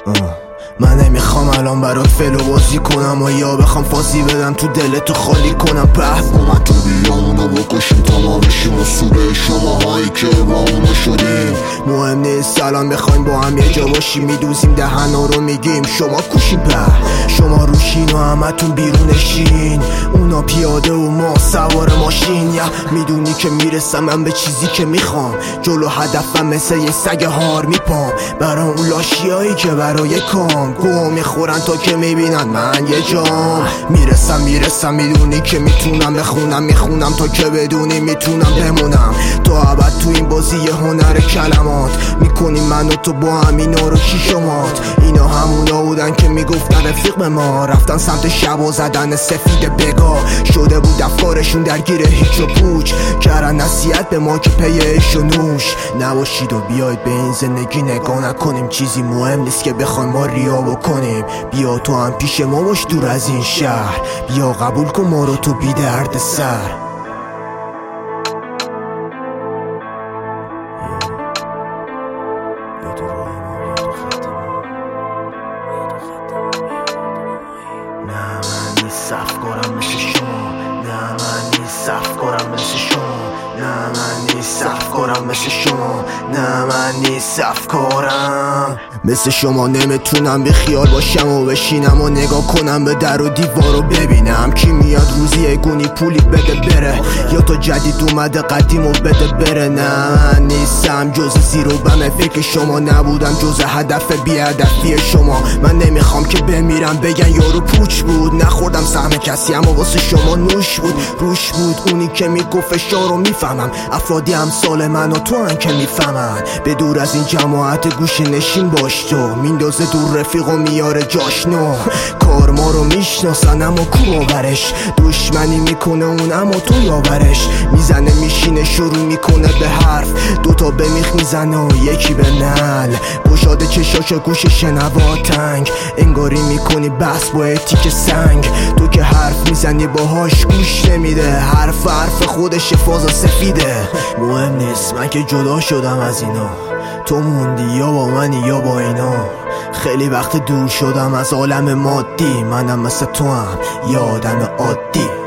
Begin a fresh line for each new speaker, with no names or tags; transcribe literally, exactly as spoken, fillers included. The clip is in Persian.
من نمیخوام الان برات فلو بازی کنم و یا بخوام فازی بدم تو دلتو خالی کنم. به با من تو بیامونو بکشیم تا ما بشیم اصوله شما هایی که با اونو شدیم. مهم نیست الان بخوایم با هم یه جا باشیم، میدوزیم دهنا رو میگیم شما کوشیم. به شما روشین و همتون بیرونشین، اونا پیاده و ما سوار ماشین. یا میدونی که میرسم من به چیزی که میخوام، جلو هدفم مثل یه سگ هار میپام. برای اون لاشیایی که برای کام گوه میخورن تا که میبینن من یه جام. میرسم میرسم میدونی که میتونم بخونم، میخونم تا که بدونی میتونم بمونم تا ابد تو این بازی هنر کلمات. میکنیم من و تو با هم اینا رو کی شمات؟ اینا همونا بودن که میگفتن رفیق به ما، رفتن سمت شب و زدن سفید بگا. شده بود افکارشون درگیر هیچ و پوچ، کردن نصیحت به ما که پی عیش و نوش نباشید و بیاید به این زندگی نگاه نکنیم. چیزی مهم نیست که بخوایم ما ریا بکنیم. بیا تو هم پیش ما باش دور از این شهر، بیا قبول کن ما رو تو بی درد سر. نه من نیست افکارم مثل شما، نه من نیست افکارم مثل شما، نه من نیست افکارم مثل شما، نه من نیست افکارم مثل شما. نمیتونم بی خیال باشم و بشینم و نگاه کنم به در و دیوار و ببینم کی میاد روزی گونی پولی بده بره، یا تا جدید اومده قدیم و بده بره. نه من نیستم جز زیر و بم فکر شما، نبودم جز هدف بی هدفی شما. من نمیخوام که بمیرم بگن یارو پوچ بود، نخوردم سهم کسی اما واسه شما نوش بود روش بود. اونی که میگفت فشار رو میفهمم، افرادی امثال من و تو هن که میفهمن. به دور از این جماعت گوشه نشین باش، تو میندازه دور رفیق و میاره جاشنو. کار ما رو میشناسن اما کو باورش، دشمنی میکنه اون اما تو یاورش. میزنه میشینه شروع میکنه به حرف، دوتا به میخ میزنه و یکی به نل. گشاده چشاش گوش شنوا تنگ، انگاری میکنی بس با تیک سنگ. تو که حرف میزنی باهاش گوش نمیده، حرف حرف خودش فازا سفیده. مهم نیست من که جدا شدم از اینا، تو موندی یا با منی یا با اینا. خیلی وقت دور شدم از عالم مادی، منم مثل تو هم یه آدم عادی.